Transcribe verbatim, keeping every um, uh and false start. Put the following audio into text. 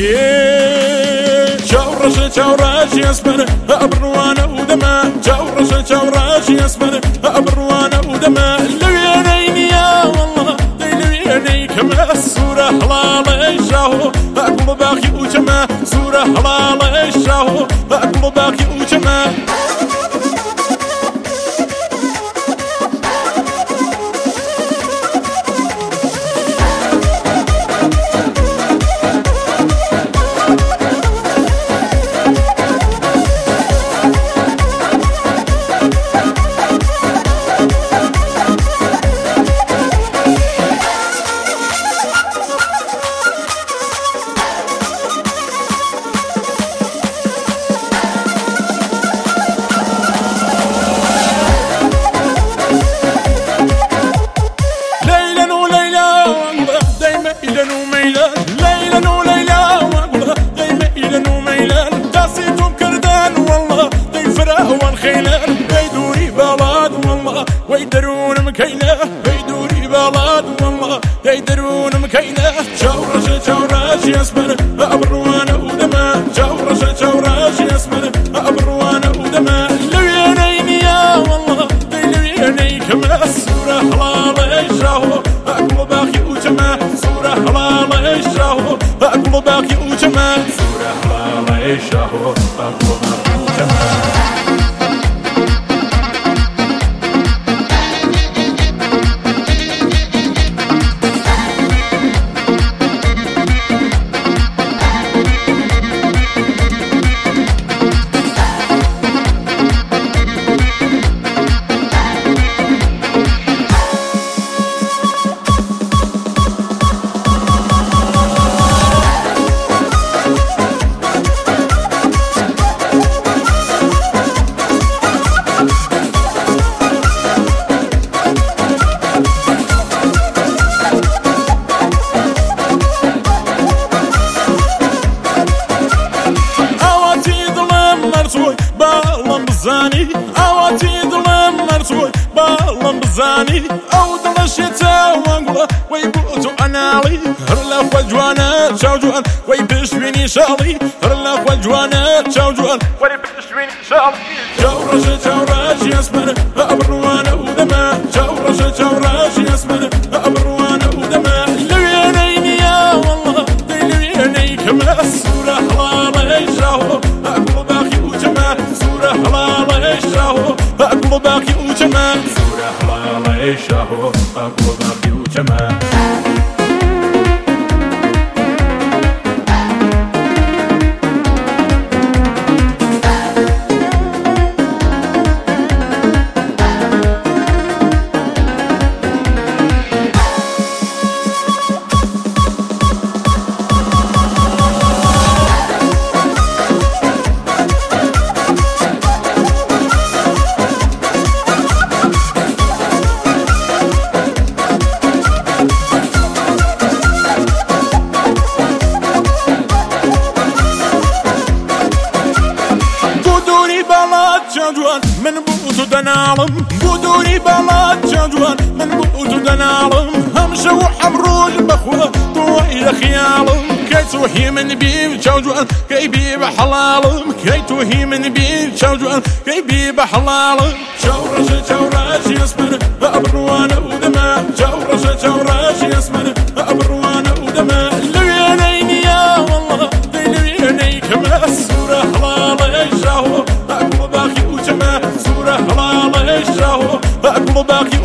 چاوڕەشە چاوڕاشی ئەسپەر ئەبڕوانە و دەما چاوڕەشە چاوڕاشی ئەسپەر ئەبڕوانە و دەما لە وێنەی نییە وەڵڵا دەی لە وێنەی کەمە سوورە هەڵاڵەی شاهۆ ئەگوڵ باقی و چەمە سوورە هەڵاڵەی شاهۆ ئەگوڵ باقی و چەمە دەیدەرون مکەینە چاوڕەشە چاوڕاشی ئەسپەر ئەبڕوانە و دەما چاوڕەشە چاوڕاشی ئەسپەر ئەبڕوانە و دەما لە وێنەی نییە وەڵڵا دەی لە وێنەی کەمە سوورە هەڵاڵەی شاهۆ ئەگوڵ باقی و چەمە سوورە هەڵاڵەی شاهۆ ئەگوڵ باقی و چەمە سوورە هەڵاڵەی شاهۆ ئەگوڵ باقی و چەمە باڵم بزانی ئاواتی دڵم مەرجۆی باڵم بزانی ئەو دڵەشێ چاوەنگوڵە وەی بۆ تۆ ئەناڵی هەر لە خوا جوانە چاو جوان وەی پشتوێنی شاڵی هەر لە خوا جوانە چاو جوان وەی پشتوێنی شاڵی چاوڕەشە چاوڕاشی ئەسپەر ئەبڕوانە و دەما چاوڕەشە چاوڕاشی ئەسپەر ئەبڕوانە و دەما لە وێنەی نییە وەڵڵا دەی لە وێنەی کەمە سوورە هەڵاڵەی شاهۆ ئەگوڵ باقی و چەمە سوورە هەڵاڵەی شاهۆ ئەگوڵ باقی و چەمە سوورە هەڵاڵەی شاهۆ ئەگوڵ باقی و چەمە جوان من بۆ تۆ دەناڵم بۆ دووری باڵات جوان من بۆ تۆ دەناڵم هەم شەو هەم ڕۆژ بەخوا تۆی لە خیاڵم کەی تۆهی من بی چاو جوان کەی بی بە حەڵاڵم کەی تۆهی من بی چاو جوان کەی بی بە حەڵاڵم چاوڕەشە چاوڕاشی ئەسپەر ئەبڕوانە و دەما چاوڕەشە چاوڕاشی ئەسپەر ئەبڕوانە و دەما لە وێنەی نییە وەڵڵا دەی لە وێنەی کەمە سوورە هەڵاڵەی شاهۆ ئەگوڵ باقی و چەمە سوورە هەڵاڵەی شاهۆ ئەگوڵ باقی